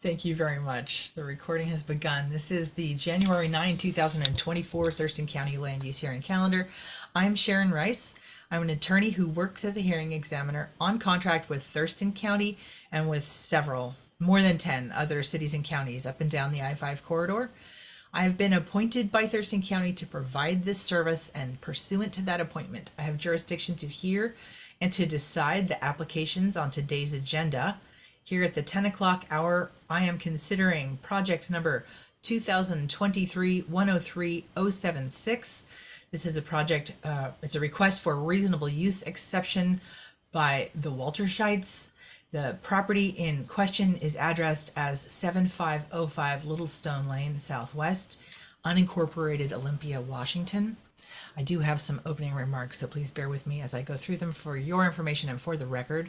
Thank you very much. The recording has begun. This is the January 9, 2024 Thurston County Land Use Hearing Calendar. I'm Sharon Rice. I'm an attorney who works as a hearing examiner on contract with Thurston County and with several, more than 10 other cities and counties up and down the I-5 corridor. I have been appointed by Thurston County to provide this service, and pursuant to that appointment, I have jurisdiction to hear and to decide the applications on today's agenda. Here at the 10 o'clock hour, I am considering project number 2023-103-076. This is a project, it's a request for reasonable use exception by the Walterscheids. The property in question is addressed as 7505 Little Stone Lane Southwest, unincorporated Olympia, Washington. I do have some opening remarks, so please bear with me as I go through them for your information and for the record.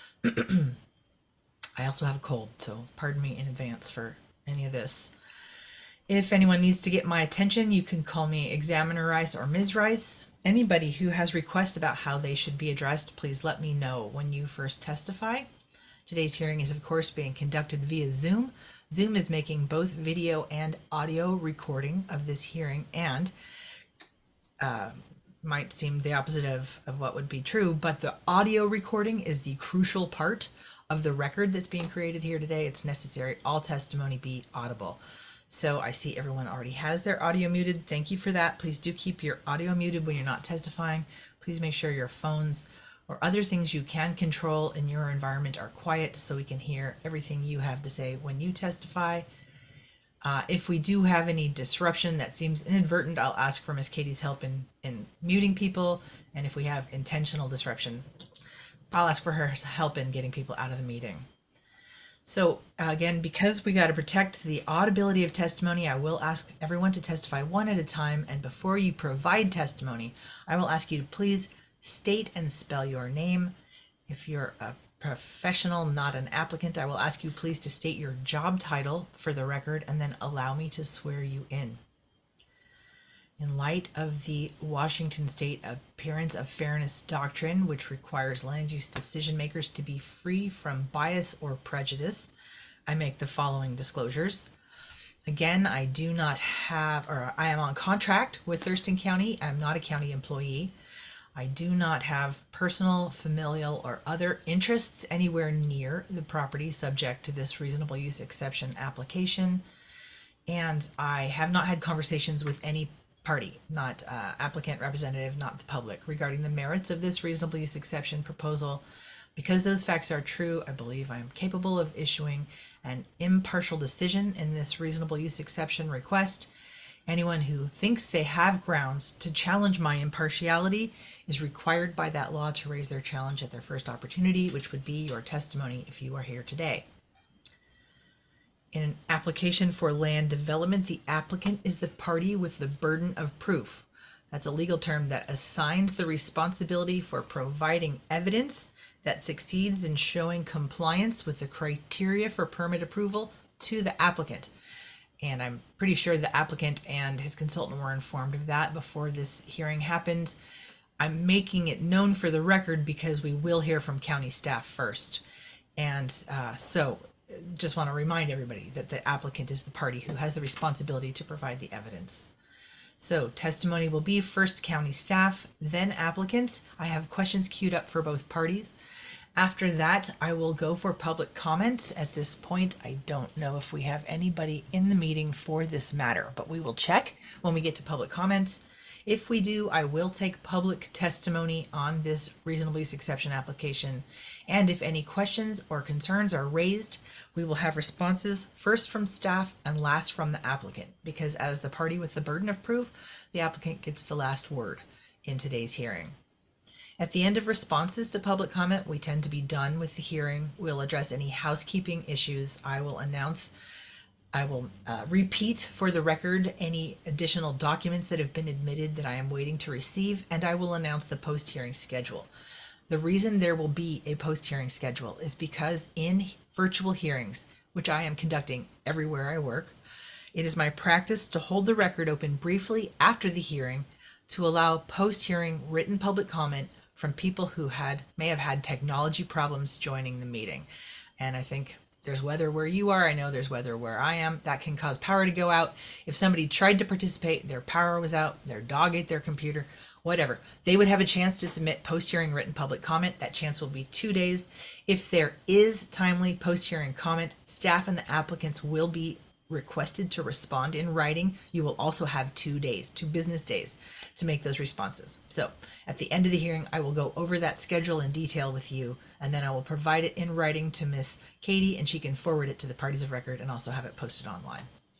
I also have a cold, so pardon me in advance for any of this. If anyone needs to get my attention, you can call me Examiner Rice or Ms. Rice. Anybody who has requests about how they should be addressed, please let me know when you first testify. Today's hearing is, of course, being conducted via Zoom. Zoom is making both video and audio recording of this hearing, and might seem the opposite of what would be true, but the audio recording is the crucial part of the record that's being created here today. It's necessary all testimony be audible. So I see everyone already has their audio muted. Thank you for that. Please do keep your audio muted when you're not testifying. Please make sure your phones or other things you can control in your environment are quiet so we can hear everything you have to say when you testify. If we do have any disruption that seems inadvertent, I'll ask for Miss Katie's help in muting people. And if we have intentional disruption, I'll ask for her help in getting people out of the meeting. So again, because we got to protect the audibility of testimony, I will ask everyone to testify one at a time. And before you provide testimony, I will ask you to please state and spell your name. If you're a professional, not an applicant, I will ask you please to state your job title for the record and then allow me to swear you in. In light of the Washington State Appearance of Fairness Doctrine, which requires land use decision makers to be free from bias or prejudice, I make the following disclosures. Again, I am on contract with Thurston County. I'm not a county employee. I do not have personal, familial, or other interests anywhere near the property subject to this reasonable use exception application. And I have not had conversations with any party, not applicant, representative, not the public, regarding the merits of this reasonable use exception proposal. Because those facts are true, I believe I am capable of issuing an impartial decision in this reasonable use exception request. Anyone who thinks they have grounds to challenge my impartiality is required by that law to raise their challenge at their first opportunity, which would be your testimony if you are here today. In an application for land development, the applicant is the party with the burden of proof. That's a legal term that assigns the responsibility for providing evidence that succeeds in showing compliance with the criteria for permit approval to the applicant. And I'm pretty sure the applicant and his consultant were informed of that before this hearing happened. I'm making it known for the record because we will hear from county staff first. And so just want to remind everybody that the applicant is the party who has the responsibility to provide the evidence. So testimony will be first county staff, then applicants. I have questions queued up for both parties. After that, I will go for public comments. At this point, I don't know if we have anybody in the meeting for this matter, but we will check when we get to public comments. If we do, I will take public testimony on this reasonable use exception application. And if any questions or concerns are raised, we will have responses first from staff and last from the applicant, because as the party with the burden of proof, the applicant gets the last word in today's hearing. At the end of responses to public comment, we tend to be done with the hearing. We'll address any housekeeping issues. I will repeat for the record any additional documents that have been admitted that I am waiting to receive, and I will announce the post-hearing schedule. The reason there will be a post-hearing schedule is because in virtual hearings, which I am conducting everywhere I work, it is my practice to hold the record open briefly after the hearing to allow post-hearing written public comment from people who may have had technology problems joining the meeting. And I think There's weather where you are. I know there's weather where I am. That can cause power to go out. If somebody tried to participate, their power was out, their dog ate their computer, whatever, they would have a chance to submit post-hearing written public comment. That chance will be 2 days. If there is timely post-hearing comment, staff and the applicants will be requested to respond in writing. You will also have 2 days, 2 business days, to make those responses. So at the end of the hearing, I will go over that schedule in detail with you, and then I will provide it in writing to Miss Katie, and she can forward it to the parties of record and also have it posted online.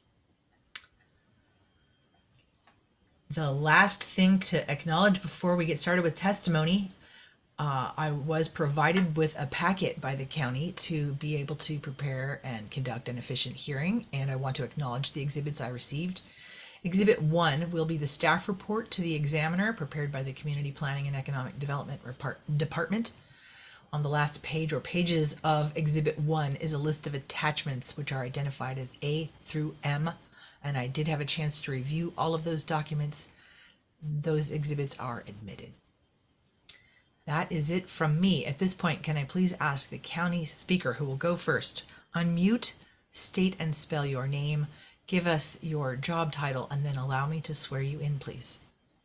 The last thing to acknowledge before we get started with testimony, I was provided with a packet by the county to be able to prepare and conduct an efficient hearing, and I want to acknowledge the exhibits I received. Exhibit 1 will be the staff report to the examiner prepared by the Community Planning and Economic Development Department. On the last page or pages of Exhibit 1 is a list of attachments which are identified as A through M, and I did have a chance to review all of those documents. Those exhibits are admitted. That is it from me. At this point, can I please ask the county speaker, who will go first, unmute, state and spell your name, give us your job title, and then allow me to swear you in, please.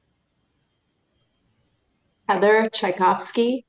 Heather Tchaikovsky,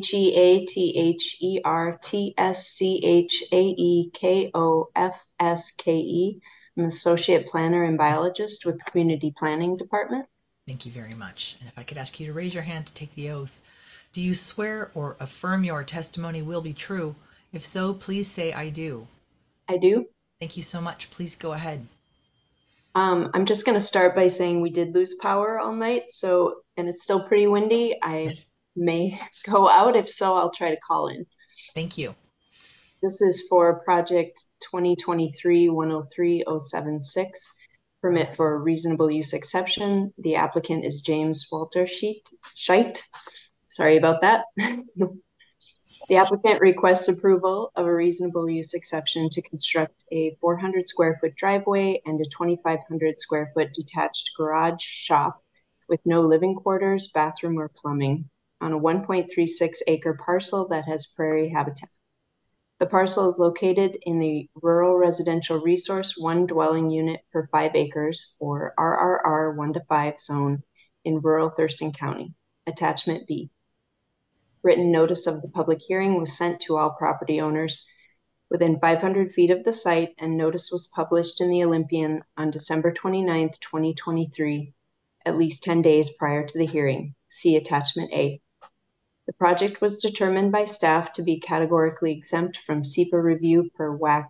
Heathertschakofske. I'm Associate Planner and Biologist with the Community Planning Department. Thank you very much. And if I could ask you to raise your hand to take the oath. Do you swear or affirm your testimony will be true? If so, please say I do. I do. Thank you so much. Please go ahead. I'm just going to start by saying we did lose power all night, and it's still pretty windy. I may go out. If so, I'll try to call in. Thank you. This is for project 2023-103-076, permit for reasonable use exception. The applicant is James Walter Scheit. Sorry about that. The applicant requests approval of a reasonable use exception to construct a 400 square foot driveway and a 2,500 square foot detached garage shop with no living quarters, bathroom, or plumbing on a 1.36 acre parcel that has prairie habitat. The parcel is located in the Rural Residential Resource 1 dwelling unit per 5 acres, or RRR 1-5 zone in rural Thurston County. Attachment B. Written notice of the public hearing was sent to all property owners within 500 feet of the site, and notice was published in the Olympian on December 29, 2023, at least 10 days prior to the hearing. See Attachment A. The project was determined by staff to be categorically exempt from SEPA review per WAC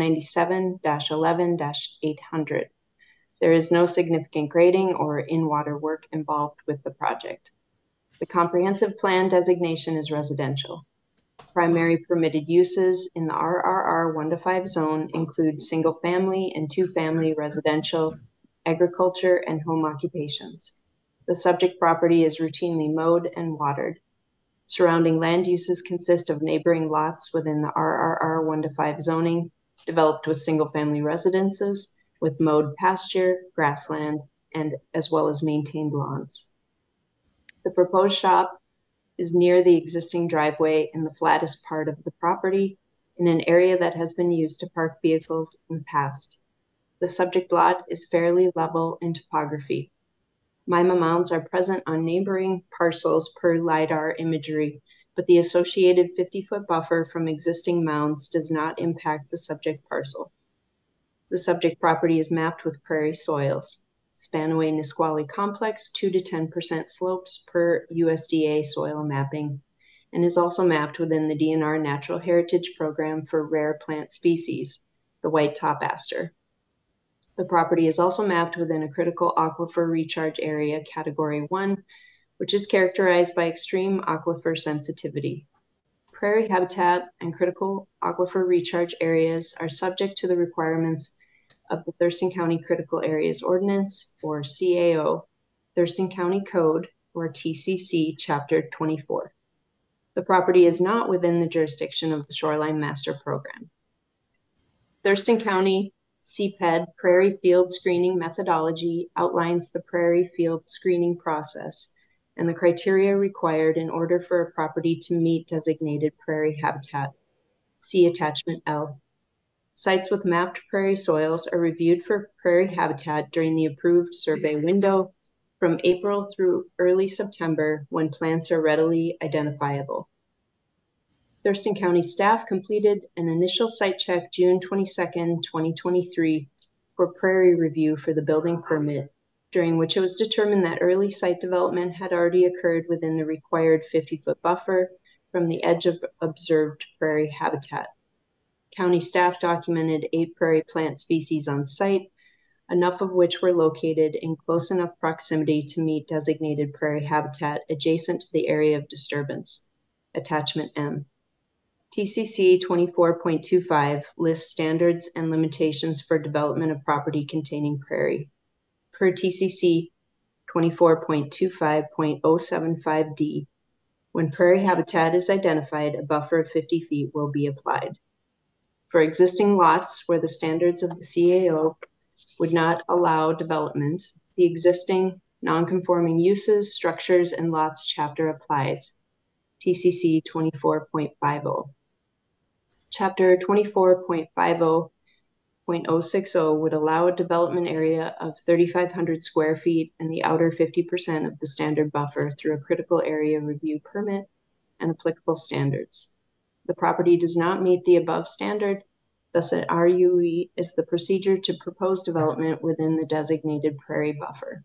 197-11-800. There is no significant grading or in-water work involved with the project. The comprehensive plan designation is residential. Primary permitted uses in the RRR 1-5 zone include single family and 2-family residential, agriculture, and home occupations. The subject property is routinely mowed and watered. Surrounding land uses consist of neighboring lots within the RRR 1-5 zoning, developed with single family residences, with mowed pasture, grassland, and as well as maintained lawns. The proposed shop is near the existing driveway in the flattest part of the property in an area that has been used to park vehicles in the past. The subject lot is fairly level in topography. MIMA mounds are present on neighboring parcels per LiDAR imagery, but the associated 50-foot buffer from existing mounds does not impact the subject parcel. The subject property is mapped with prairie soils. Spanaway Nisqually Complex 2 to 10% slopes per USDA soil mapping, and is also mapped within the DNR Natural Heritage Program for rare plant species, the white top aster. The property is also mapped within a critical aquifer recharge area category 1, which is characterized by extreme aquifer sensitivity. Prairie habitat and critical aquifer recharge areas are subject to the requirements of the Thurston County Critical Areas Ordinance, or CAO, Thurston County Code, or TCC, Chapter 24. The property is not within the jurisdiction of the Shoreline Master Program. Thurston County CPED Prairie Field Screening Methodology outlines the prairie field screening process and the criteria required in order for a property to meet designated prairie habitat. See Attachment L. Sites with mapped prairie soils are reviewed for prairie habitat during the approved survey window from April through early September when plants are readily identifiable. Thurston County staff completed an initial site check June 22nd, 2023 for prairie review for the building permit, during which it was determined that early site development had already occurred within the required 50-foot buffer from the edge of observed prairie habitat. County staff documented 8 prairie plant species on site, enough of which were located in close enough proximity to meet designated prairie habitat adjacent to the area of disturbance. Attachment M. TCC 24.25 lists standards and limitations for development of property containing prairie. Per TCC 24.25.075D, when prairie habitat is identified, a buffer of 50 feet will be applied. For existing lots where the standards of the CAO would not allow development, the existing non-conforming uses, structures, and lots chapter applies. TCC 24.50. Chapter 24.50.060 would allow a development area of 3,500 square feet in the outer 50% of the standard buffer through a critical area review permit and applicable standards. The property does not meet the above standard, thus an RUE is the procedure to propose development within the designated prairie buffer.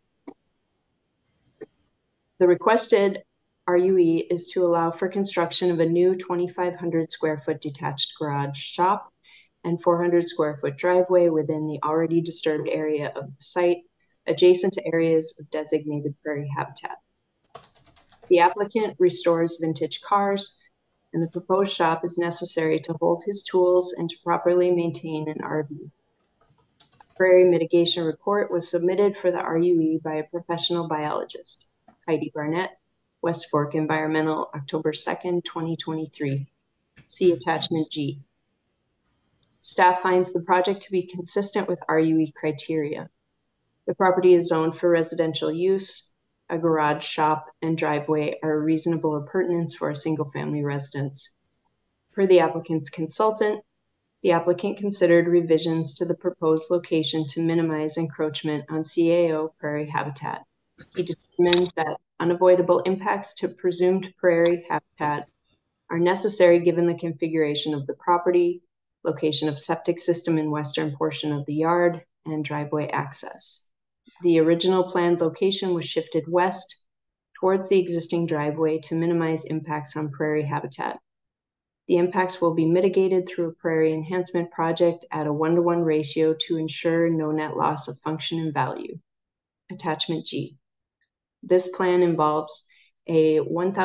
The requested RUE is to allow for construction of a new 2,500 square foot detached garage shop and 400 square foot driveway within the already disturbed area of the site, adjacent to areas of designated prairie habitat. The applicant restores vintage cars, and the proposed shop is necessary to hold his tools and to properly maintain an RV. A prairie mitigation report was submitted for the RUE by a professional biologist, Heidi Barnett, West Fork Environmental, October 2nd, 2023. See attachment G. Staff finds the project to be consistent with RUE criteria. The property is zoned for residential use. A garage, shop, and driveway are a reasonable appurtenance for a single-family residence. Per the applicant's consultant, the applicant considered revisions to the proposed location to minimize encroachment on CAO prairie habitat. He determined that unavoidable impacts to presumed prairie habitat are necessary given the configuration of the property, location of septic system in western portion of the yard, and driveway access. The original planned location was shifted west towards the existing driveway to minimize impacts on prairie habitat. The impacts will be mitigated through a prairie enhancement project at a 1-to-1 ratio to ensure no net loss of function and value. Attachment G. This plan involves a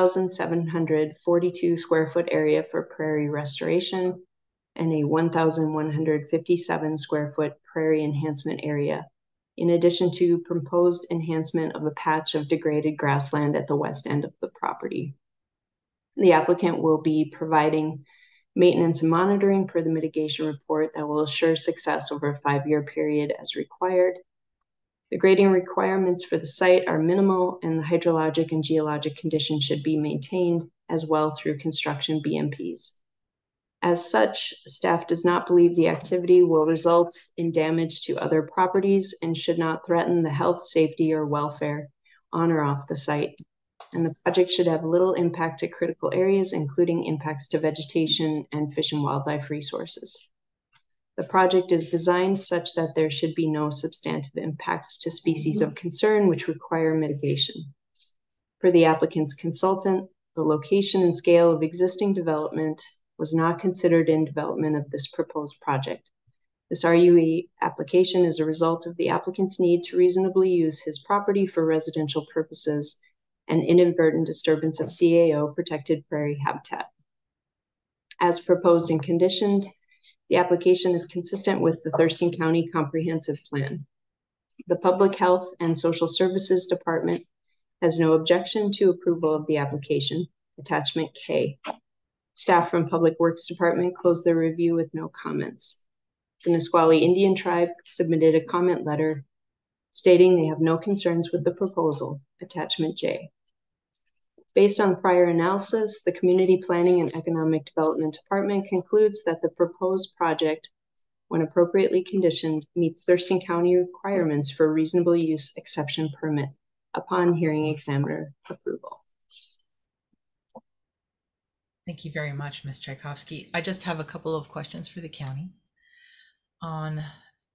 1,742 square foot area for prairie restoration and a 1,157 square foot prairie enhancement area, in addition to proposed enhancement of a patch of degraded grassland at the west end of the property. The applicant will be providing maintenance and monitoring per the mitigation report that will assure success over a 5-year period as required. The grading requirements for the site are minimal, and the hydrologic and geologic conditions should be maintained as well through construction BMPs. As such, staff does not believe the activity will result in damage to other properties and should not threaten the health, safety, or welfare on or off the site. And the project should have little impact to critical areas, including impacts to vegetation and fish and wildlife resources. The project is designed such that there should be no substantive impacts to species of concern which require mitigation. For the applicant's consultant, the location and scale of existing development was not considered in development of this proposed project. This RUE application is a result of the applicant's need to reasonably use his property for residential purposes and inadvertent disturbance of CAO protected prairie habitat. As proposed and conditioned, the application is consistent with the Thurston County Comprehensive Plan. The Public Health and Social Services Department has no objection to approval of the application. Attachment K. Staff from Public Works Department closed their review with no comments. The Nisqually Indian Tribe submitted a comment letter stating they have no concerns with the proposal. Attachment J. Based on prior analysis, the Community Planning and Economic Development Department concludes that the proposed project when appropriately conditioned, meets Thurston County requirements for reasonable use exception permit upon hearing examiner approval. Thank you very much, Ms. Tchaikovsky. I just have a couple of questions for the county. On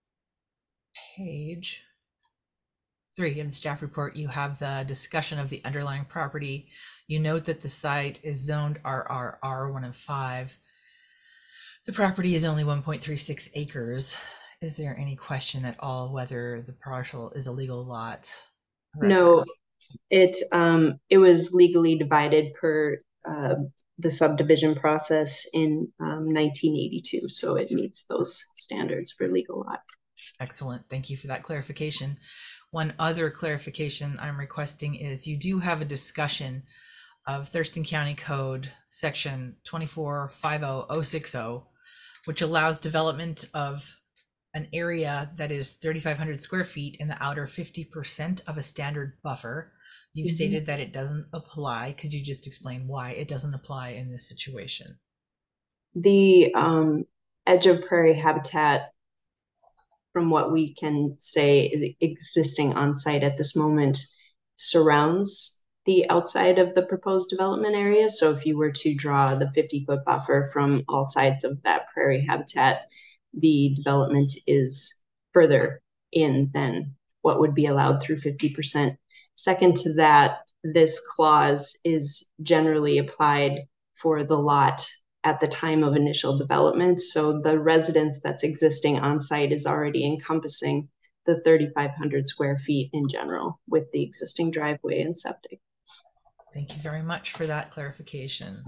page 3 of the staff report, you have the discussion of the underlying property. You note that the site is zoned RRR 1 and 5. The property is only 1.36 acres. Is there any question at all whether the parcel is a legal lot? No, it was legally divided per the subdivision process in 1982, so it meets those standards for legal lot. Excellent. Thank you for that clarification. One other clarification I'm requesting is you do have a discussion of Thurston County Code section 2450060, which allows development of an area that is 3,500 square feet in the outer 50% of a standard buffer. You've stated that it doesn't apply. Could you just explain why it doesn't apply in this situation? The edge of prairie habitat, from what we can say is existing on site at this moment, surrounds the outside of the proposed development area. So if you were to draw the 50-foot buffer from all sides of that prairie habitat, the development is further in than what would be allowed through 50%. Second to that, this clause is generally applied for the lot at the time of initial development. So the residence that's existing on site is already encompassing the 3,500 square feet in general with the existing driveway and septic. Thank you very much for that clarification.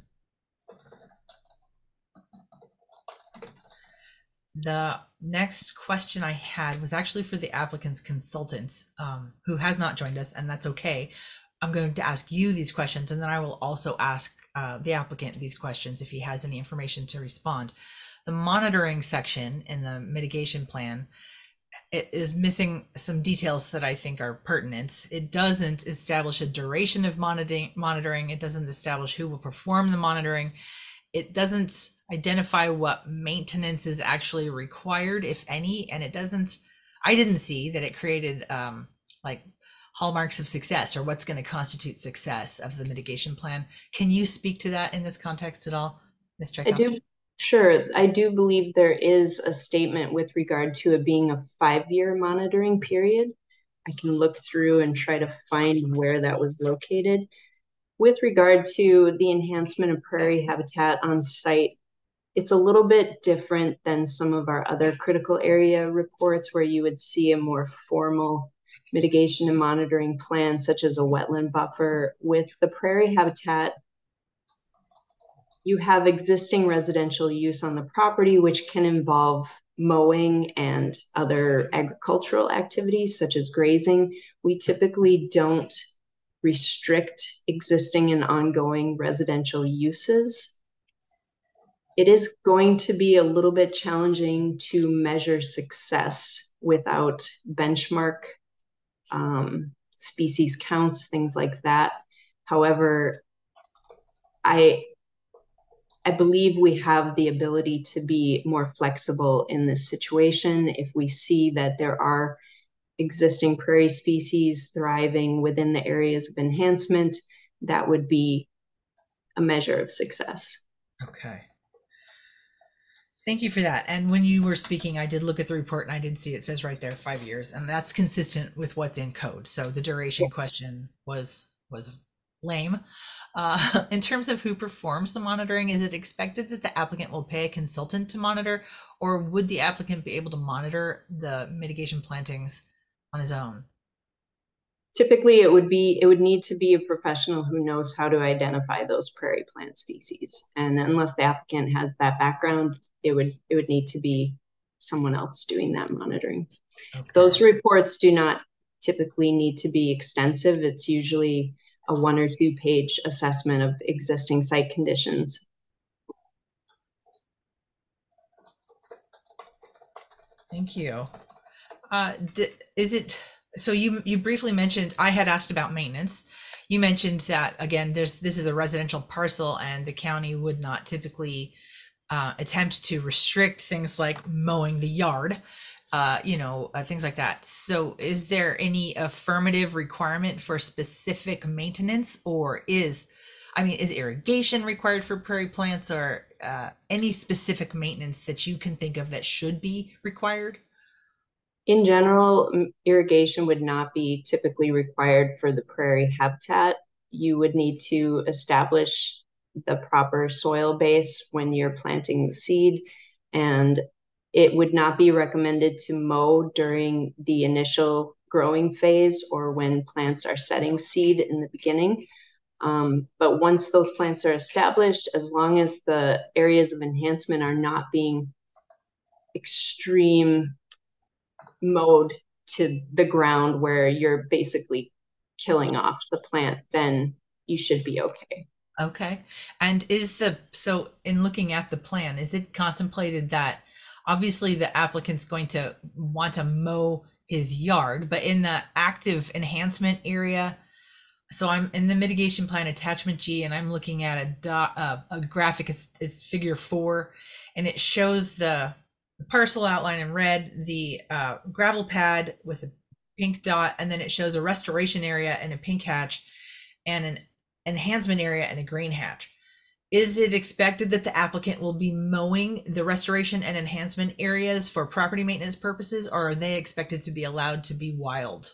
The next question I had was actually for the applicant's consultant, who has not joined us, and that's okay. I'm going to ask you these questions, and then I will also ask the applicant these questions if he has any information to respond. The monitoring section in the mitigation plan, it is missing some details that I think are pertinent. It doesn't establish a duration of monitoring. It doesn't establish who will perform the monitoring. It doesn't identify what maintenance is actually required, if any, and I didn't see that it created like hallmarks of success or what's going to constitute success of the mitigation plan. Can you speak to that in this context at all, Ms. Tchaikovsky? I do. Sure. I do believe there is a statement with regard to it being a 5-year monitoring period. I can look through and try to find where that was located. With regard to the enhancement of prairie habitat on site, it's a little bit different than some of our other critical area reports where you would see a more formal mitigation and monitoring plan, such as a wetland buffer. With the prairie habitat, you have existing residential use on the property, which can involve mowing and other agricultural activities, such as grazing. We typically don't restrict existing and ongoing residential uses. It is going to be a little bit challenging to measure success without benchmark species counts, things like that. However, I believe we have the ability to be more flexible in this situation. If we see that there are existing prairie species thriving within the areas of enhancement, that would be a measure of success. Okay. Thank you for that. And when you were speaking, I did look at the report and I did see it says right there 5 years, and that's consistent with what's in code. So the duration question was lame. In terms of who performs the monitoring, is it expected that the applicant will pay a consultant to monitor, or would the applicant be able to monitor the mitigation plantings on his own? Typically, it would need to be a professional who knows how to identify those prairie plant species. And unless the applicant has that background, it would need to be someone else doing that monitoring. Okay. Those reports do not typically need to be extensive. It's usually a 1 or 2 page assessment of existing site conditions. Thank you. So you briefly mentioned, I had asked about maintenance. You mentioned that, again, this is a residential parcel and the county would not typically attempt to restrict things like mowing the yard, things like that. So is there any affirmative requirement for specific maintenance, or is irrigation required for prairie plants, or any specific maintenance that you can think of that should be required? In general, irrigation would not be typically required for the prairie habitat. You would need to establish the proper soil base when you're planting the seed, and it would not be recommended to mow during the initial growing phase or when plants are setting seed in the beginning. But once those plants are established, as long as the areas of enhancement are not being extreme mowed to the ground where you're basically killing off the plant, then you should be okay. Okay. And so in looking at the plan, is it contemplated that obviously the applicant's going to want to mow his yard, but in the active enhancement area, so I'm in the mitigation plan attachment G, and I'm looking at a graphic. It's figure 4, and it shows the parcel outline in red, the gravel pad with a pink dot, and then it shows a restoration area and a pink hatch, and an enhancement area and a green hatch. Is it expected that the applicant will be mowing the restoration and enhancement areas for property maintenance purposes, or are they expected to be allowed to be wild?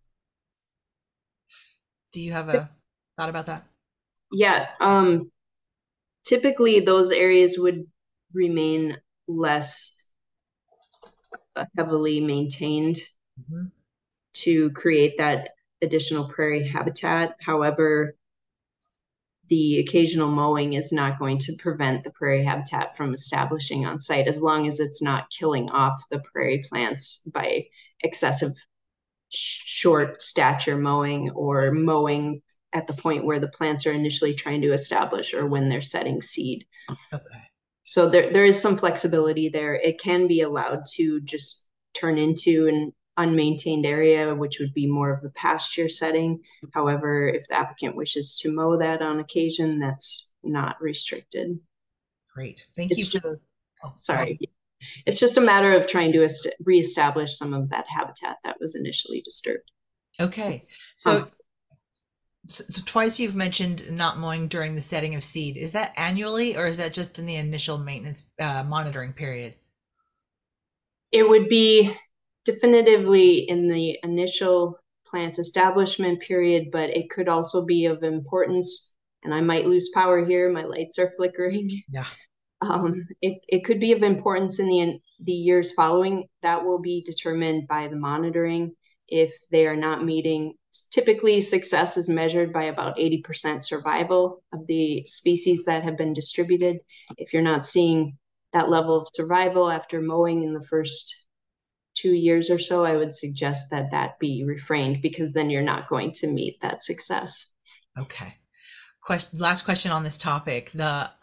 Do you have a thought about that? Yeah, typically those areas would remain less heavily maintained to create that additional prairie habitat. However, the occasional mowing is not going to prevent the prairie habitat from establishing on site, as long as it's not killing off the prairie plants by excessive short stature mowing, or mowing at the point where the plants are initially trying to establish or when they're setting seed. Okay. So there is some flexibility there. It can be allowed to just turn into an unmaintained area, which would be more of a pasture setting. However, if the applicant wishes to mow that on occasion, that's not restricted. Great. Thank you for the. Oh, sorry. It's just a matter of trying to reestablish some of that habitat that was initially disturbed. Okay. So twice you've mentioned not mowing during the setting of seed. Is that annually, or is that just in the initial maintenance monitoring period? It would be definitively in the initial plant establishment period, but it could also be of importance, and I might lose power here. My lights are flickering. Yeah. It could be of importance in the years following. That will be determined by the monitoring. If they are not meeting, typically success is measured by about 80% survival of the species that have been distributed. If you're not seeing that level of survival after mowing in the first 2 years or so, I would suggest that that be refrained, because then you're not going to meet that success. Okay. Last question on this topic.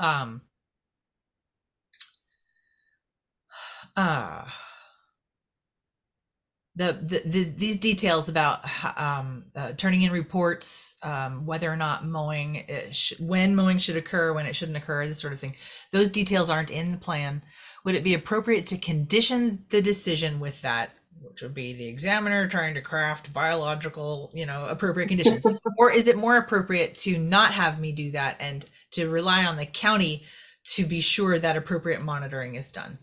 These details about turning in reports, whether or not mowing, when mowing should occur, when it shouldn't occur, this sort of thing. Those details aren't in the plan. Would it be appropriate to condition the decision with that, which would be the examiner trying to craft biological, appropriate conditions? Or is it more appropriate to not have me do that and to rely on the county to be sure that appropriate monitoring is done?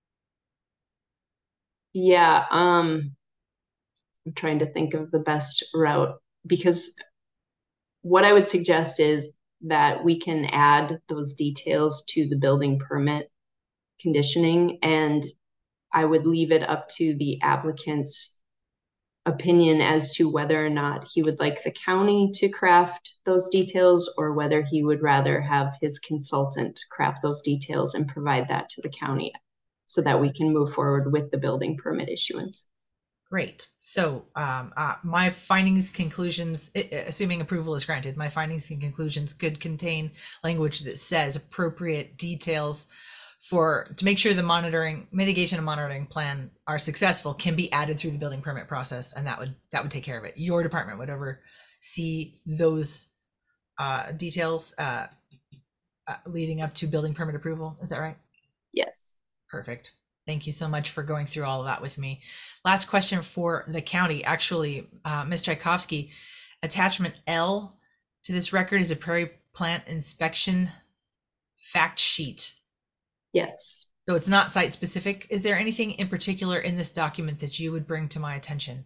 Yeah, I'm trying to think of the best route, because what I would suggest is that we can add those details to the building permit conditioning, and I would leave it up to the applicant's opinion as to whether or not he would like the county to craft those details, or whether he would rather have his consultant craft those details and provide that to the county, so that we can move forward with the building permit issuance. Great. So my findings, conclusions, assuming approval is granted, my findings and conclusions could contain language that says appropriate details to make sure the mitigation and monitoring plan are successful can be added through the building permit process, and that would take care of it. Your department would oversee those details leading up to building permit approval. Is that right? Yes. Perfect. Thank you so much for going through all of that with me. Last question for the county. Actually, Ms. Tchaikovsky, attachment L to this record is a prairie plant inspection fact sheet. Yes. So it's not site specific. Is there anything in particular in this document that you would bring to my attention?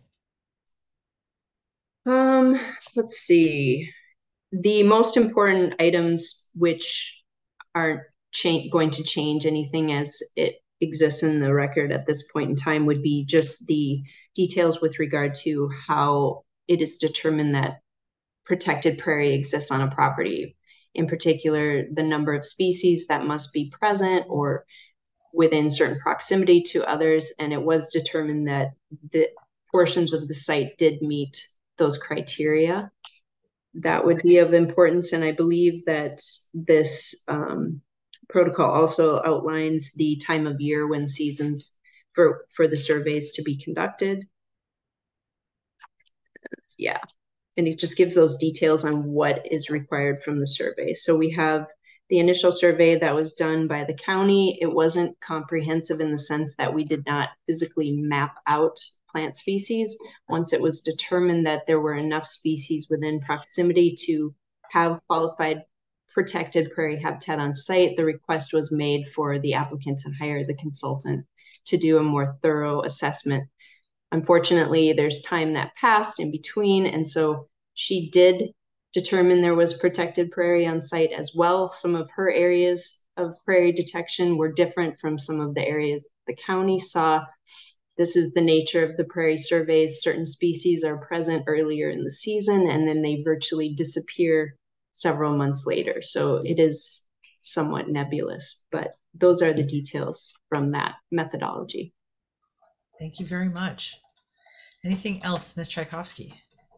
Um, let's see. The most important items which aren't going to change anything as it exists in the record at this point in time would be just the details with regard to how it is determined that protected prairie exists on a property. In particular, the number of species that must be present or within certain proximity to others. And it was determined that the portions of the site did meet those criteria. That would be of importance. And I believe that this protocol also outlines the time of year when seasons for the surveys to be conducted. Yeah. And it just gives those details on what is required from the survey. So we have the initial survey that was done by the county. It wasn't comprehensive in the sense that we did not physically map out plant species. Once it was determined that there were enough species within proximity to have qualified protected prairie habitat on site, the request was made for the applicant to hire the consultant to do a more thorough assessment. Unfortunately, there's time that passed in between, and so she did determine there was protected prairie on site as well. Some of her areas of prairie detection were different from some of the areas the county saw. This is the nature of the prairie surveys. Certain species are present earlier in the season, and then they virtually disappear several months later. So it is somewhat nebulous, but those are the details from that methodology. Thank you very much. Anything else, Ms. Tchaikovsky?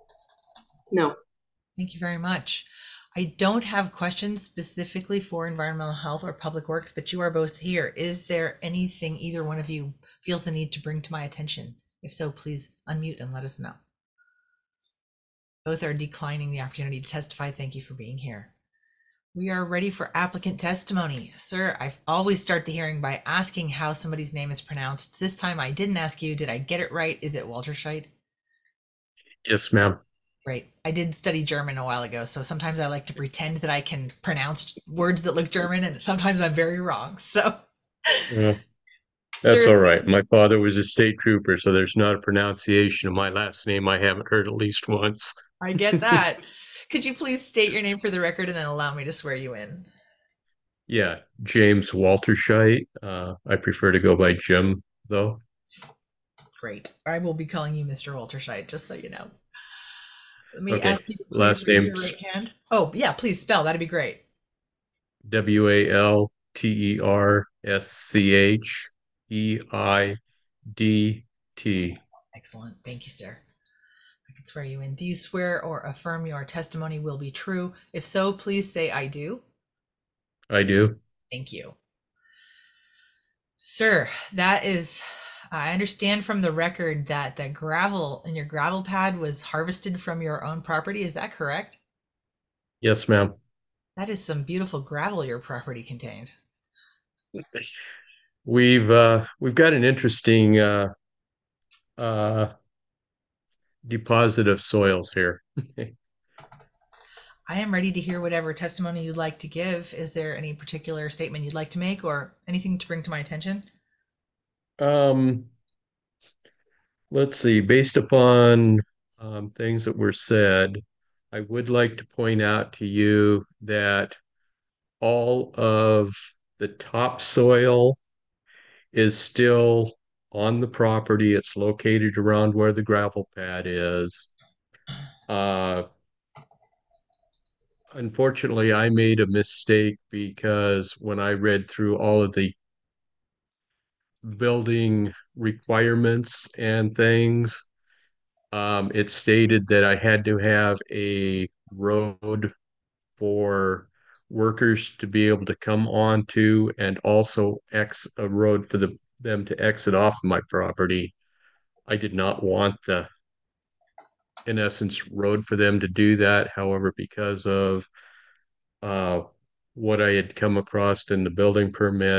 No. Thank you very much. I don't have questions specifically for environmental health or public works, but you are both here. Is there anything either one of you feels the need to bring to my attention? If so, please unmute and let us know. Both are declining the opportunity to testify. Thank you for being here. We are ready for applicant testimony. Sir, I always start the hearing by asking how somebody's name is pronounced. This time I didn't ask you. Did I get it right? Is it Walter Scheid? Yes, ma'am. Great. I did study German a while ago, so sometimes I like to pretend that I can pronounce words that look German, and sometimes I'm very wrong. So, Well, that's sir, all right. My father was a state trooper, so there's not a pronunciation of my last name I haven't heard at least once. I get that. Could you please state your name for the record and then allow me to swear you in? Yeah, James Walterscheit. I prefer to go by Jim, though. Great. I will be calling you Mr. Walter Scheid, just so you know. Let me Okay. ask you to please Last raise your name's right hand. Oh, yeah, please spell. That'd be great. Walterscheidt. Excellent. Thank you, sir. I can swear you in. Do you swear or affirm your testimony will be true? If so, please say I do. I do. Thank you. Sir, that is, I understand from the record that the gravel in your gravel pad was harvested from your own property. Is that correct? Yes, ma'am. That is some beautiful gravel your property contained. We've got an interesting uh deposit of soils here. I am ready to hear whatever testimony you'd like to give. Is there any particular statement you'd like to make or anything to bring to my attention? Um, let's see, based upon things that were said, I would like to point out to you that all of the topsoil is still on the property. It's located around where the gravel pad is. Uh, Unfortunately, I made a mistake because when I read through all of the building requirements and things, it stated that I had to have a road for workers to be able to come onto and also a road for them to exit off my property. I did not want in essence, road for them to do that. However, because of uh, what I had come across in the building permit,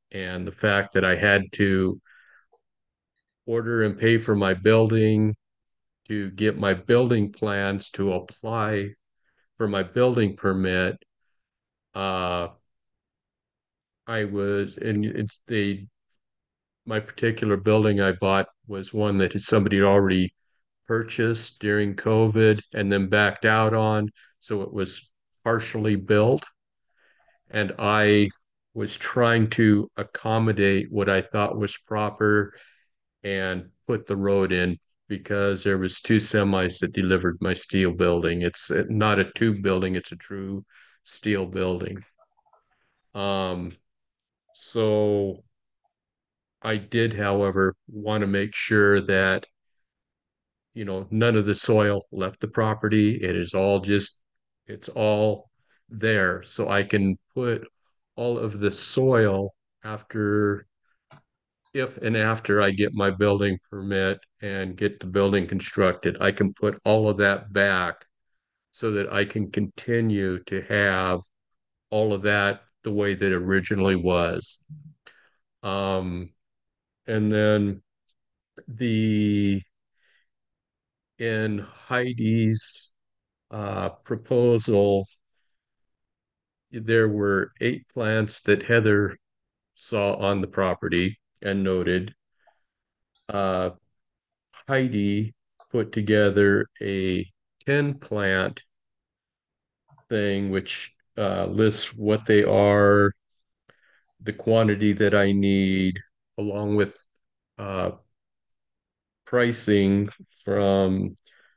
and the fact that I had to order and pay for my building, to get my building plans to apply for my building permit. Uh, I was, and it's my particular building I bought was one that somebody had already purchased during COVID and then backed out on. So it was partially built. And I was trying to accommodate what I thought was proper and put the road in because there was two semis that delivered my steel building. It's not a tube building, it's a true steel building. Um, so I did, however, want to make sure that, none of the soil left the property. It's all there. So I can put all of the soil after, if and after I get my building permit and get the building constructed, I can put all of that back so that I can continue to have all of that the way that it originally was. Um, and then the in Heidi's proposal, there were 8 plants that Heather saw on the property and noted. Uh, Heidi put together a 10 plant thing, which lists what they are, the quantity that I need, along with uh, pricing from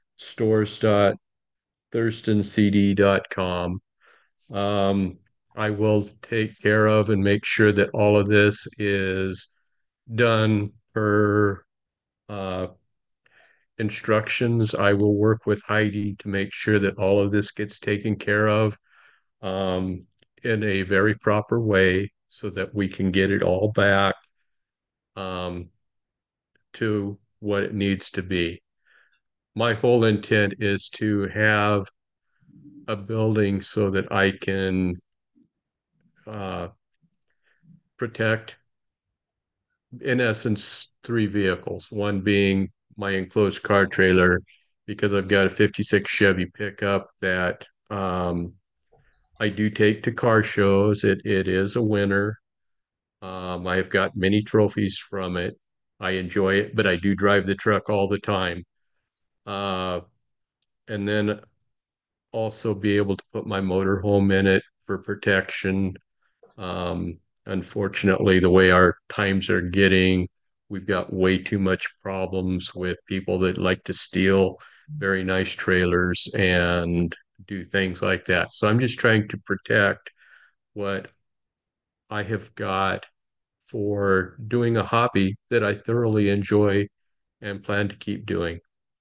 stores.thurstoncd.com. Um, I will take care of and make sure that all of this is done per uh, instructions. I will work with Heidi to make sure that all of this gets taken care of um, in a very proper way so that we can get it all back um, to what it needs to be. My whole intent is to have a building so that I can uh, protect, in essence, 3 vehicles. One being my enclosed car trailer, because I've got a 56 Chevy pickup that I do take to car shows. It is a winner. I've got many trophies from it. I enjoy it, but I do drive the truck all the time. Uh, and then also be able to put my motorhome in it for protection. Um, Unfortunately, the way our times are getting, we've got way too much problems with people that like to steal very nice trailers and do things like that. So I'm just trying to protect what I have got for doing a hobby that I thoroughly enjoy and plan to keep doing.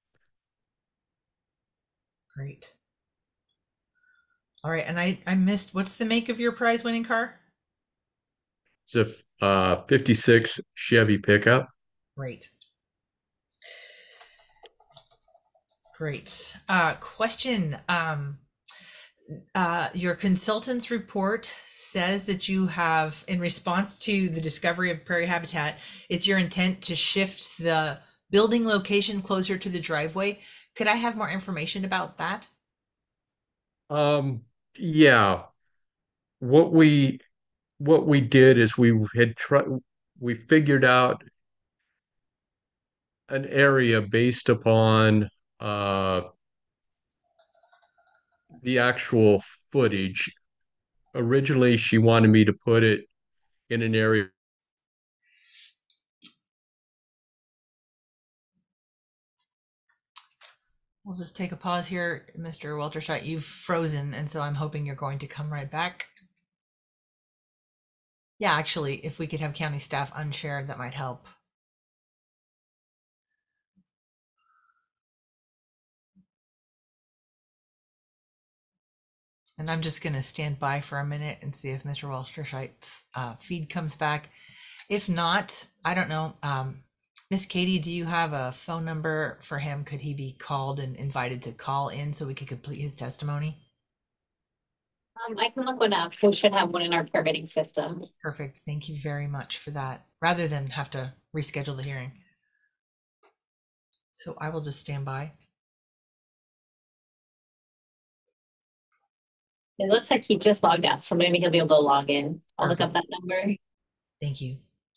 Great. All right, and I missed, what's the make of your prize winning car? It's a 56 Chevy pickup. Great. Great. Question. Your consultant's report says that you have, in response to the discovery of prairie habitat, it's your intent to shift the building location closer to the driveway. Could I have more information about that? Yeah, what we did is we figured out an area based upon the actual footage. Originally, she wanted me to put it in an area. We'll just take a pause here, Mr. Walterschott. You've frozen, and so I'm hoping you're going to come right back. Yeah, actually, if we could have county staff unshared, that might help. And I'm just going to stand by for a minute and see if Mr. Walterscheidt's feed comes back. If not, I don't know. Miss Katie, do you have a phone number for him? Could he be called and invited to call in so we could complete his testimony? I can look one up. We should have one in our permitting system. Perfect. Thank you very much for that, rather than have to reschedule the hearing. So I will just stand by. It looks like he just logged out, so maybe he'll be able to log in. I'll look up Perfect. that number. Thank you.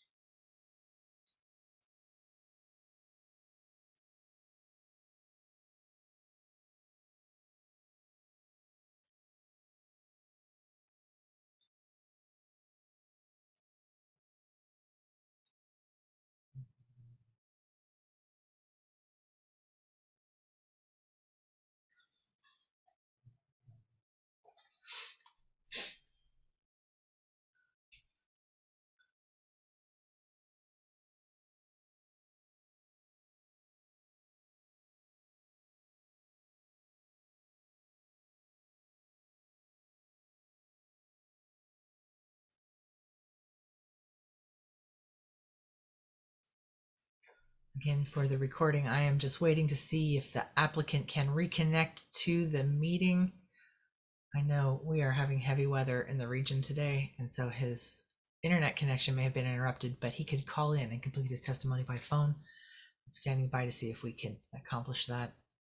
Again, for the recording, I am just waiting to see if the applicant can reconnect to the meeting. I know we are having heavy weather in the region today, and so his internet connection may have been interrupted, but he could call in and complete his testimony by phone. I'm standing by to see if we can accomplish that.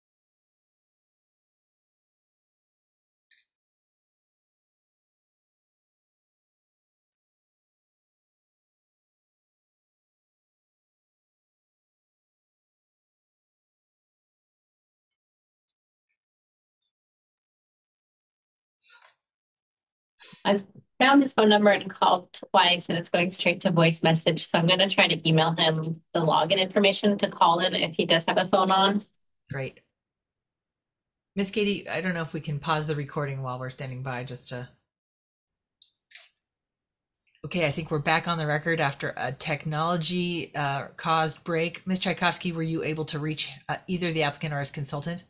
I've found his phone number and called twice, and it's going straight to voice message. So I'm going to try to email him the login information to call in if he does have a phone on. Great. Miss Katie, I don't know if we can pause the recording while we're standing by just to. Okay, I think we're back on the record after a technology caused break. Ms. Tchaikovsky, were you able to reach either the applicant or his consultant?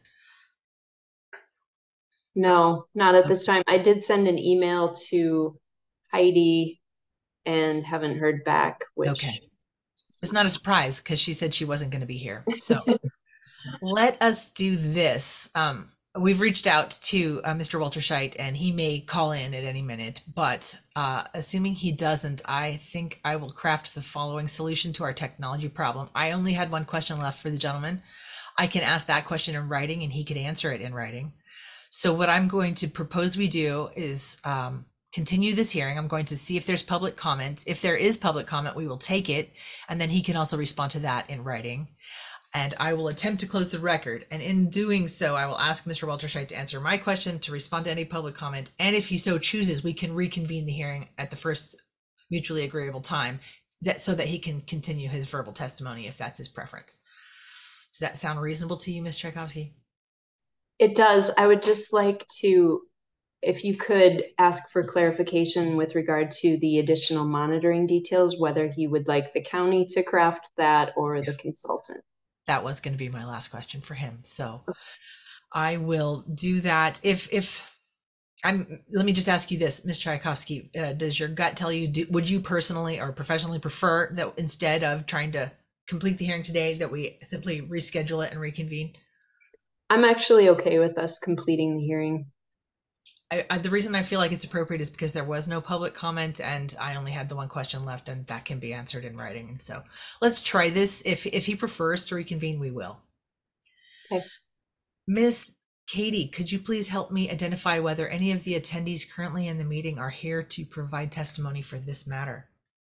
No, not at this time. I did send an email to Heidi and haven't heard back, which Okay. It's not a surprise because she said she wasn't going to be here. So let us do this. We've reached out to Mr. Walter Scheit, and he may call in at any minute, but assuming he doesn't, I think I will craft the following solution to our technology problem. I only had one question left for the gentleman. I can ask that question in writing and he could answer it in writing. So what I'm going to propose we do is continue this hearing. I'm going to see if there's public comment. If there is public comment, we will take it, and then he can also respond to that in writing. And I will attempt to close the record. And in doing so, I will ask Mr. Walter Scheit to answer my question, to respond to any public comment. And if he so chooses, we can reconvene the hearing at the first mutually agreeable time so that he can continue his verbal testimony if that's his preference. Does that sound reasonable to you, Ms. Tchaikovsky? it does. I would just like to, if you could ask for clarification with regard to the additional monitoring details, whether he would like the county to craft that or the consultant. That was going to be my last question for him. So I will do that. Let me just ask you this, Ms. Tchaikovsky, does your gut tell you, would you personally or professionally prefer that instead of trying to complete the hearing today, that we simply reschedule it and reconvene? I'm actually okay with us completing the hearing. The reason I feel like it's appropriate is because there was no public comment and I only had the one question left, and that can be answered in writing. And so let's try this. If he prefers to reconvene, we will. Okay. Miss Katie, could you please help me identify whether any of the attendees currently in the meeting are here to provide testimony for this matter?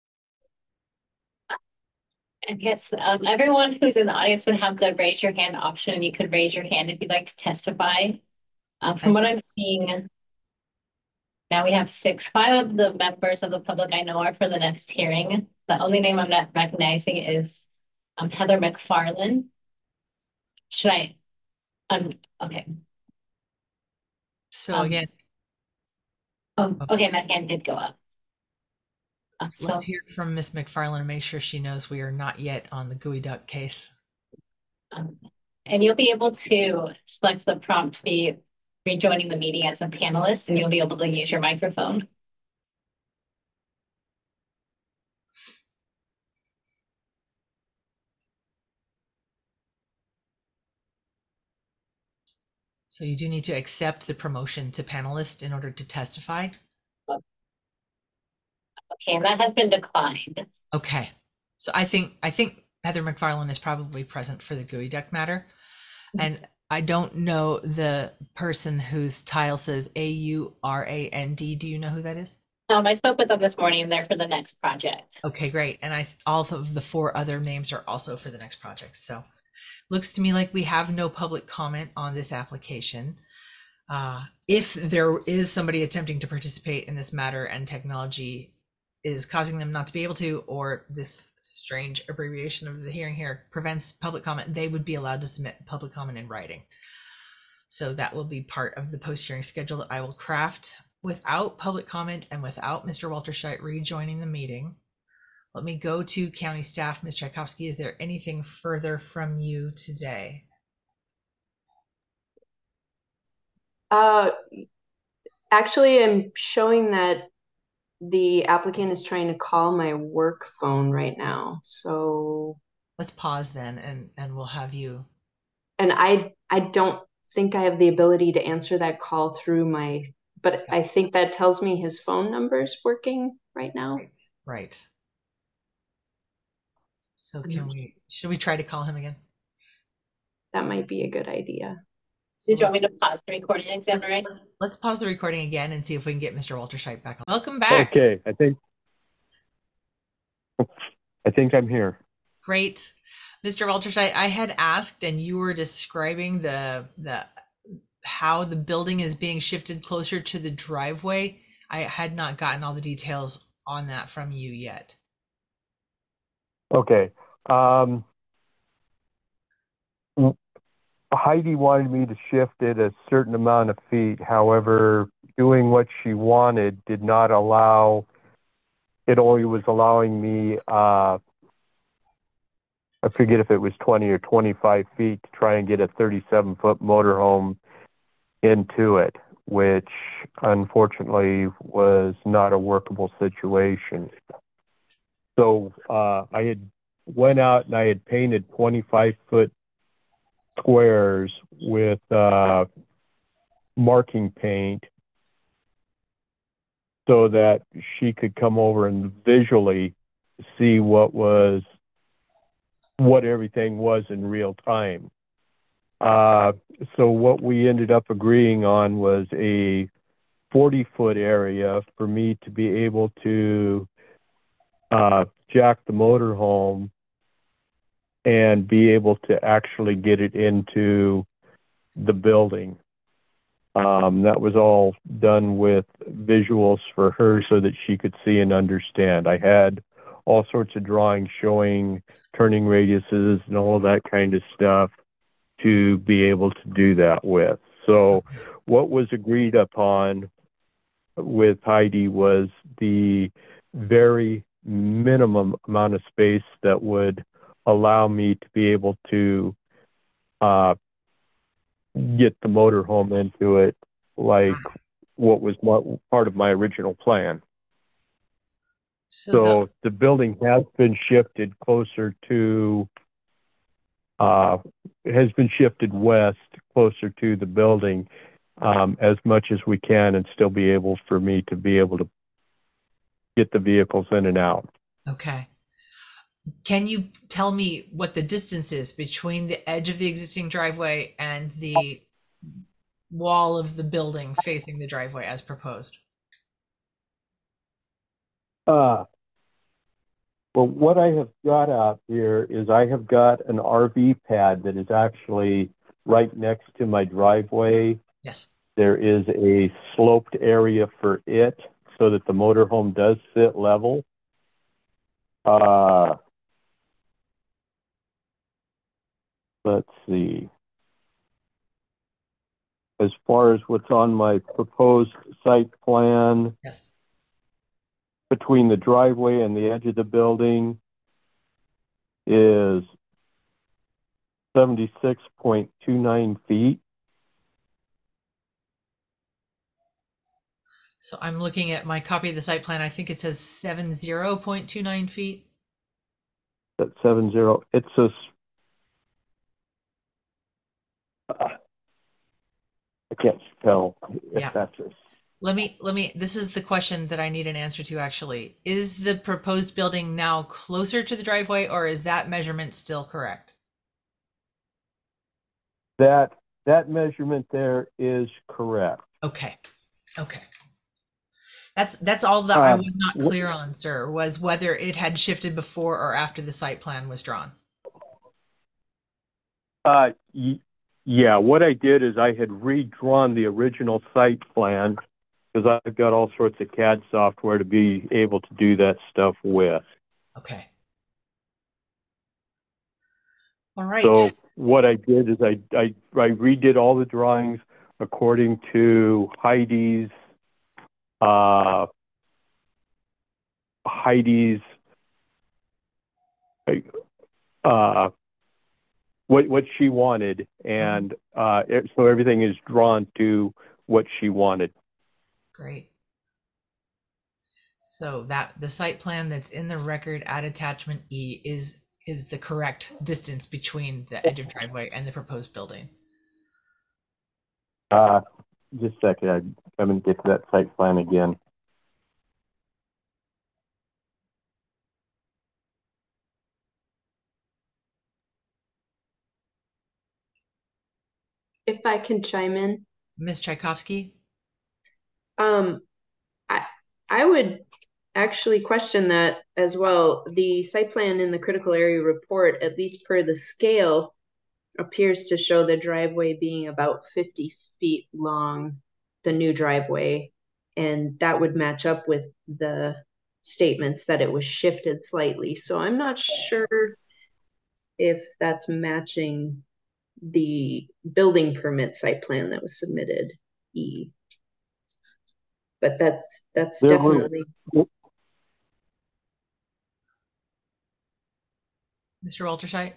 And yes, everyone who's in the audience would have the raise your hand option, and you could raise your hand if you'd like to testify. From what I'm seeing, now we have 6. 5 of the members of the public I know are for the next hearing. The only name I'm not recognizing is Heather McFarland. Should I? Okay. So again. Oh, okay, that hand did go up. Let's hear from Miss McFarland and make sure she knows we are not yet on the Gooey Duck case. And you'll be able to select the prompt to be rejoining the meeting as a panelist, and you'll be able to use your microphone. So So you do need to accept the promotion to panelist in order to testify. Okay, and that has been declined. Okay. So I think Heather McFarland is probably present for the GUI deck matter. And I don't know the person whose tile says AURAND. Do you know who that is? I spoke with them this morning. They're for the next project. Okay, great. And all of the 4 other names are also for the next project. So looks to me like we have no public comment on this application. If there is somebody attempting to participate in this matter and technology is causing them not to be able to, or this strange abbreviation of the hearing here prevents public comment, they would be allowed to submit public comment in writing. So that will be part of the post-hearing schedule that I will craft without public comment and without Mr. Walterscheit rejoining the meeting. Let me go to county staff. Ms. Tchaikovsky, is there anything further from you today? Actually, I'm showing that the applicant is trying to call my work phone right now. So let's pause then and we'll have you. And I don't think I have the ability to answer that call through my, but I think that tells me his phone number's working right now. Right. So should we try to call him again? That might be a good idea. Did you want me to pause the recording again, right? Let's pause the recording again and see if we can get Mr. Walterscheit back on. Welcome back. Okay, I think I'm here. Great. Mr. Walterscheit, I had asked and you were describing the how the building is being shifted closer to the driveway. I had not gotten all the details on that from you yet. Okay. Heidi wanted me to shift it a certain amount of feet. However, doing what she wanted did not allow, it only was allowing me, I forget if it was 20 or 25 feet to try and get a 37-foot motorhome into it, which unfortunately was not a workable situation. So I had went out and I had painted 25-foot squares with marking paint so that she could come over and visually see what everything was in real time. So what we ended up agreeing on was a 40-foot area for me to be able to jack the motorhome and be able to actually get it into the building. That was all done with visuals for her so that she could see and understand. I had all sorts of drawings showing turning radiuses and all of that kind of stuff to be able to do that with. So what was agreed upon with Heidi was the very minimum amount of space that would allow me to be able to get the motorhome into it, like what was part of my original plan. So the building has been shifted closer to, has been shifted west closer to the building as much as we can and still be able for me to be able to get the vehicles in and out. Okay. Can you tell me what the distance is between the edge of the existing driveway and the wall of the building facing the driveway as proposed? Well, what I have got out here is I have got an RV pad that is actually right next to my driveway. Yes. There is a sloped area for it so that the motorhome does sit level. Let's see. As far as what's on my proposed site plan, yes, between the driveway and the edge of the building is 76.29 feet. So I'm looking at my copy of the site plan. I think it says 70.29 feet. That's 70. It says I can't tell Yeah. if that's it. Let me, this is the question that I need an answer to actually. Is the proposed building now closer to the driveway, or is that measurement still correct? That measurement there is correct. Okay. Okay. That's all that I was not Wh- clear on, sir, was whether it had shifted before or after the site plan was drawn. Yeah, what I did is I had redrawn the original site plan because I've got all sorts of CAD software to be able to do that stuff with. Okay. All right. So what I did is I redid all the drawings according to Heidi's what she wanted, and so everything is drawn to what she wanted. Great. So that the site plan that's in the record at attachment E is the correct distance between the edge of driveway and the proposed building. Just a second, I'm going to get to that site plan again. If I can chime in, Ms. Tchaikovsky? I I would actually question that as well. The site plan in the critical area report, at least per the scale, appears to show the driveway being about 50 feet long, the new driveway, and that would match up with the statements that it was shifted slightly. So I'm not sure if that's matching the building permit site plan that was submitted, E. But that's There were, definitely Mr. Walterscheidt?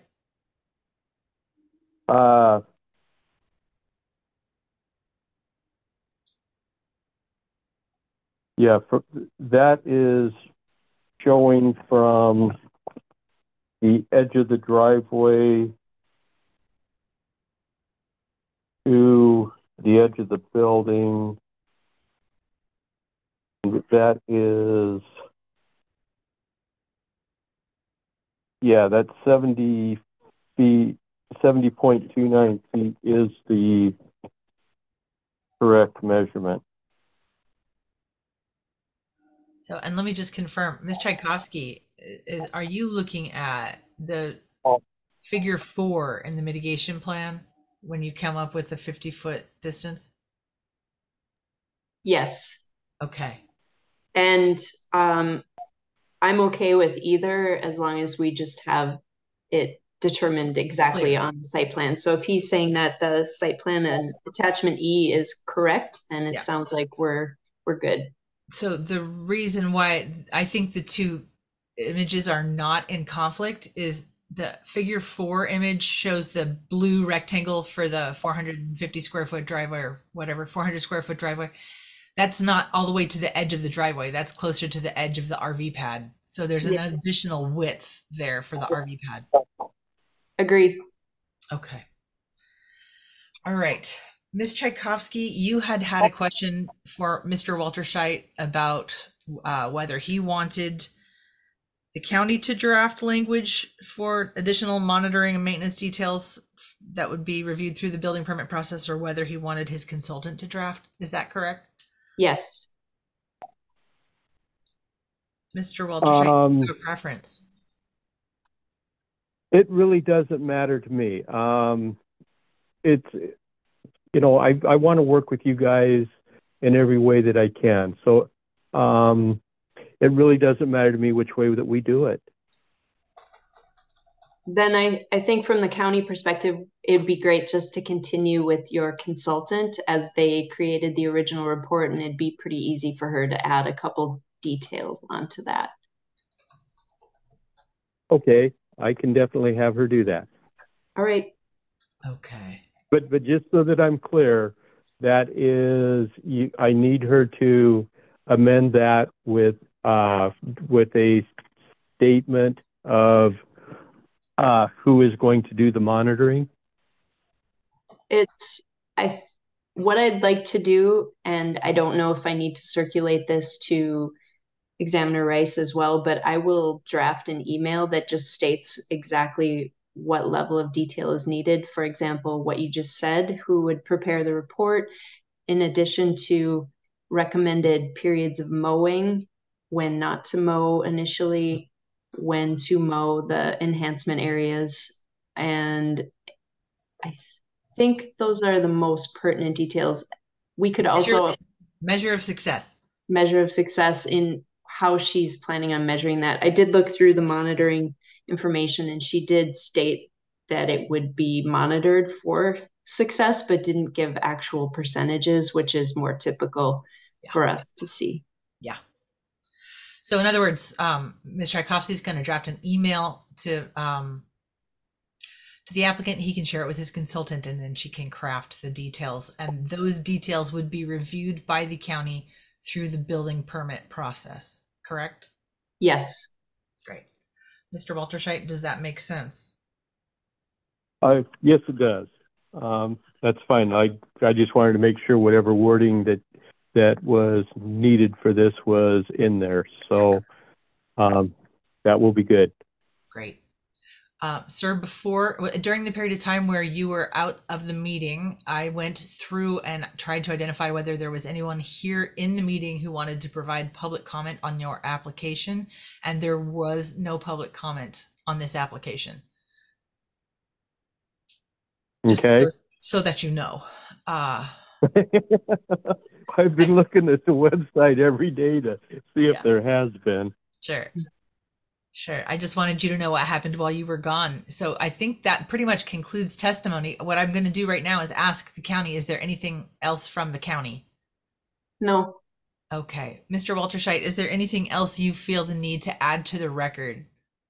yeah, that is showing from the edge of the driveway to the edge of the building. That is, yeah, that's 70 feet, 70.29 feet is the correct measurement. So, and let me just confirm, Ms. Tchaikovsky, are you looking at the figure 4 in the mitigation plan when you come up with the 50-foot distance? yes. Okay. And I'm okay with either as long as we just have it determined exactly Clear. on the site plan. So if he's saying that the site plan and attachment E is correct, then it Yeah. sounds like we're good. So the reason why I think the two images are not in conflict is the figure 4 image shows the blue rectangle for the 450 square foot driveway or whatever, 400 square foot driveway. That's not all the way to the edge of the driveway. That's closer to the edge of the RV pad. So there's an additional width there for the RV pad. Agreed. Okay. All right. Ms. Tchaikovsky, you had a question for Mr. Walterscheidt about whether he wanted the county to draft language for additional monitoring and maintenance details that would be reviewed through the building permit process, or whether he wanted his consultant to draft. Is that correct? Yes. Mr. Walterscheidt, do you have a preference? It really doesn't matter to me. It's, you know, I want to work with you guys in every way that I can. So it really doesn't matter to me which way that we do it. Then I think from the county perspective, it'd be great just to continue with your consultant as they created the original report, and it'd be pretty easy for her to add a couple details onto that. Okay, I can definitely have her do that. All right. Okay. But just so that I'm clear, that is, I need her to amend that with a statement of who is going to do the monitoring. It's what I'd like to do, and I don't know if I need to circulate this to Examiner Rice as well, but I will draft an email that just states exactly what level of detail is needed. For example, what you just said, who would prepare the report, in addition to recommended periods of mowing, when not to mow initially, when to mow the enhancement areas. And I think those are the most pertinent details. We could also Measure of success. measure of success in how she's planning on measuring that. I did look through the monitoring information, and she did state that it would be monitored for success, but didn't give actual percentages, which is more typical for us to see. Yeah. So in other words, Ms. Tchaikovsky is going to draft an email to the applicant. He can share it with his consultant, and then she can craft the details. And those details would be reviewed by the county through the building permit process, correct? Yes. Great. Mr. Walterscheidt, does that make sense? Yes, it does. That's fine. I just wanted to make sure whatever wording that was needed for this was in there. So that will be good. Great. Sir, during the period of time where you were out of the meeting, I went through and tried to identify whether there was anyone here in the meeting who wanted to provide public comment on your application, and there was no public comment on this application. Okay. So that you know. I've been looking at the website every day to see if there has been. Sure. I just wanted you to know what happened while you were gone. So I think that pretty much concludes testimony. What I'm going to do right now is ask the county, is there anything else from the county? No. Okay. Mr. Walterscheidt, is there anything else you feel the need to add to the record?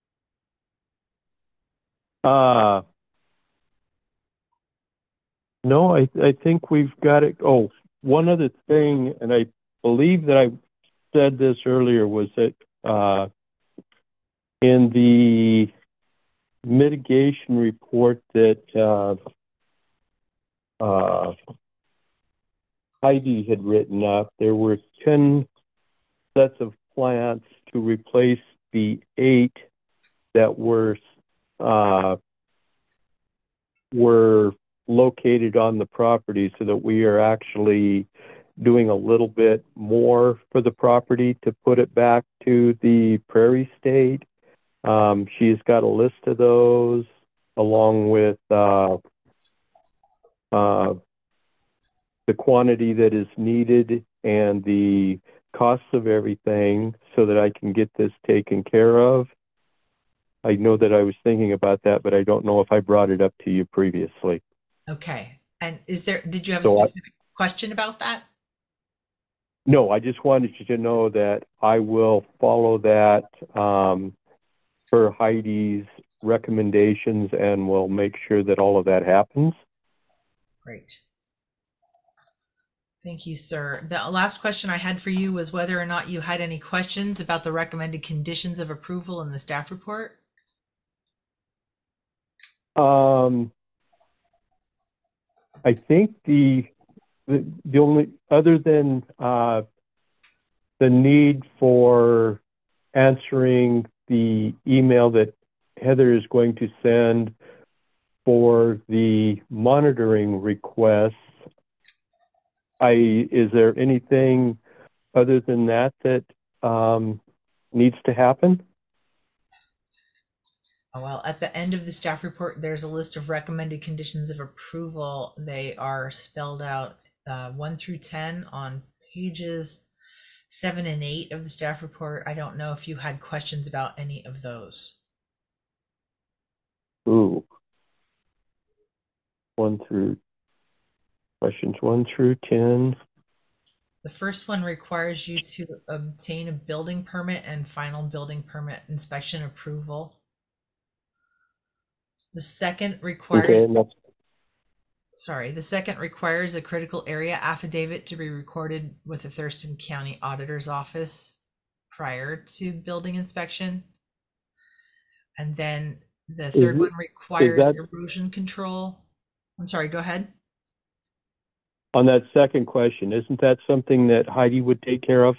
No, I think we've got it. Oh, one other thing, and I believe that I said this earlier, was that in the mitigation report that Heidi had written up, there were 10 sets of plants to replace the 8 that were located on the property, so that we are actually doing a little bit more for the property to put it back to the prairie state. She's got a list of those, along with the quantity that is needed and the costs of everything, so that I can get this taken care of. I know that I was thinking about that, but I don't know if I brought it up to you previously. Okay. And did you have a specific question about that? No, I just wanted you to know that I will follow that per Heidi's recommendations, and we'll make sure that all of that happens. Great. Thank you, sir. The last question I had for you was whether or not you had any questions about the recommended conditions of approval in the staff report. I think the only, other than the need for answering the email that Heather is going to send for the monitoring requests, is there anything other than that needs to happen? Well, at the end of the staff report, there's a list of recommended conditions of approval. They are spelled out 1 through 10 on pages 7 and 8 of the staff report. I don't know if you had questions about any of those. Ooh. Questions 1 through 10. The first one requires you to obtain a building permit and final building permit inspection approval. The second requires the second requires a critical area affidavit to be recorded with the Thurston County Auditor's Office prior to building inspection. And then the third one requires erosion control. I'm sorry, go ahead. on that second question, isn't that something that Heidi would take care of?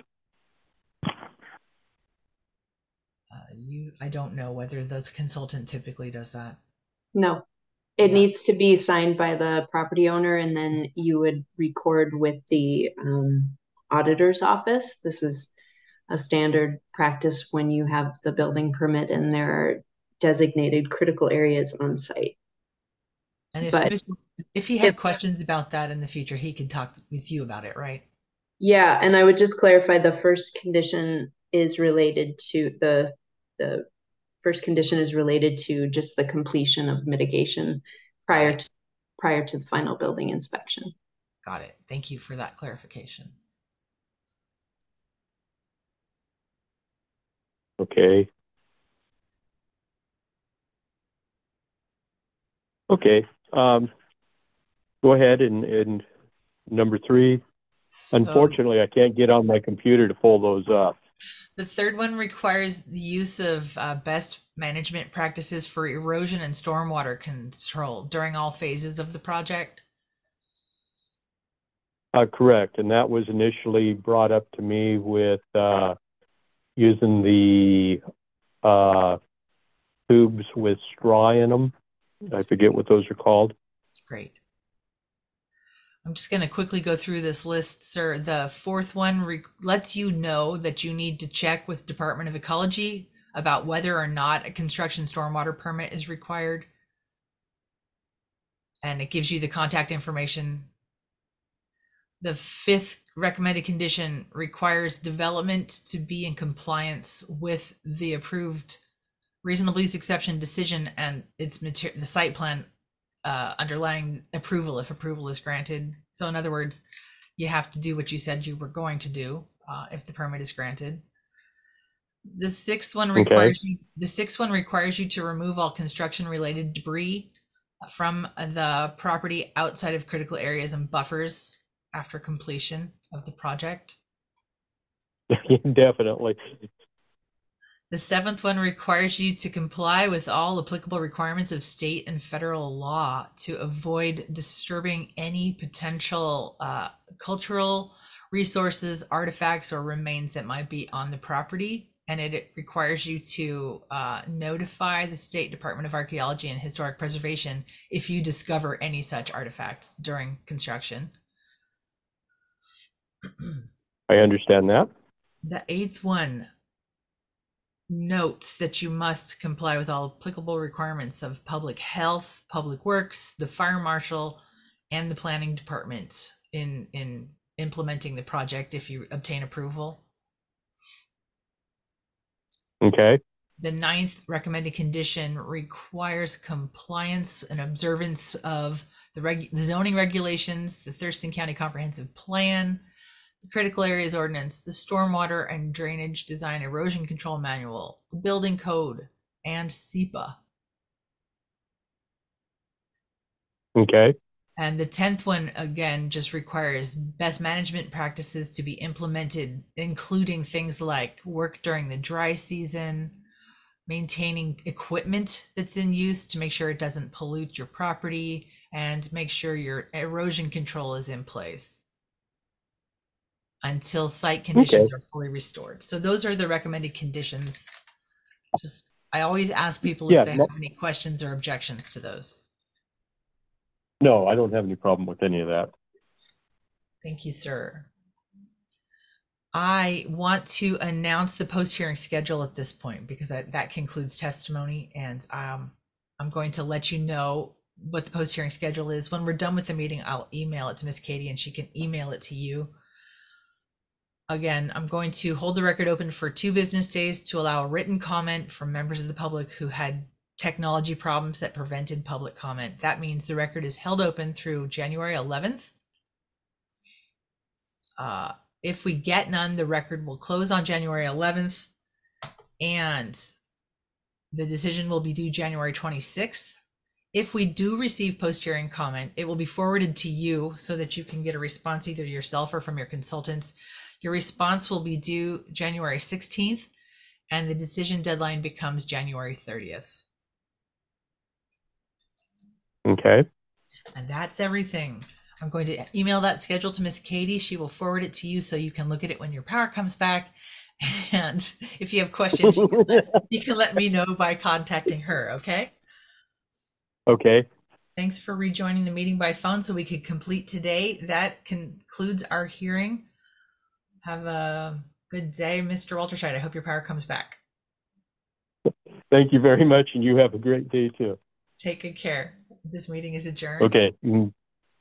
I don't know whether the consultant typically does that. No, it Yeah. needs to be signed by the property owner, and then you would record with the auditor's office. This is a standard practice when you have the building permit and there are designated critical areas on site. And But if he had questions about that in the future, he could talk with you about it, right? yeah, and I would just clarify the first condition is related to the first condition is related to just the completion of mitigation prior to the final building inspection. Got it. Thank you for that clarification. Okay. Okay. Go ahead and number 3. So, Unfortunately, I can't get on my computer to pull those up. the third one requires the use of best management practices for erosion and stormwater control during all phases of the project. Correct. And that was initially brought up to me with using the tubes with straw in them. I forget what those are called. Great. I'm just going to quickly go through this list, sir. The fourth one lets you know that you need to check with Department of Ecology about whether or not a construction stormwater permit is required. And it gives you the contact information. The fifth recommended condition requires development to be in compliance with the approved reasonable use exception decision and its the site plan underlying approval if approval is granted. So in other words, you have to do what you said you were going to do if the permit is granted. The sixth one requires you to remove all construction related debris from the property outside of critical areas and buffers after completion of the project. Definitely. The seventh one requires you to comply with all applicable requirements of state and federal law to avoid disturbing any potential cultural resources, artifacts, or remains that might be on the property. And it requires you to notify the State Department of Archaeology and Historic Preservation if you discover any such artifacts during construction. I understand that. The eighth one notes that you must comply with all applicable requirements of public health, public works, the fire marshal, and the planning department in implementing the project if you obtain approval. Okay. The ninth recommended condition requires compliance and observance of the zoning regulations, the Thurston County Comprehensive Plan, the Critical Areas Ordinance, the Stormwater and Drainage Design Erosion Control Manual, the Building Code, and SEPA. Okay. And the 10th one, again, just requires best management practices to be implemented, including things like work during the dry season, maintaining equipment that's in use to make sure it doesn't pollute your property, and make sure your erosion control is in place until site conditions are fully restored. So those are the recommended conditions. I always ask people if they have any questions or objections to those. No, I don't have any problem with any of that. Thank you, sir. I want to announce the post-hearing schedule at this point because that concludes testimony, and I'm going to let you know what the post-hearing schedule is. When we're done with the meeting, I'll email it to Miss Katie and she can email it to you. Again, I'm going to hold the record open for 2 business days to allow a written comment from members of the public who had technology problems that prevented public comment. That means the record is held open through January 11th. If we get none, the record will close on January 11th, and the decision will be due January 26th. If we do receive post-hearing comment, it will be forwarded to you so that you can get a response either yourself or from your consultants. Your response will be due January 16th, and the decision deadline becomes January 30th. Okay. And that's everything. I'm going to email that schedule to Miss Katie. She will forward it to you so you can look at it when your power comes back. And if you have questions, you can let me know by contacting her, okay? Okay. Thanks for rejoining the meeting by phone so we could complete today. That concludes our hearing. Have a good day, Mr. Walterscheid. I hope your power comes back. Thank you very much, and you have a great day too. Take good care. This meeting is adjourned. Okay.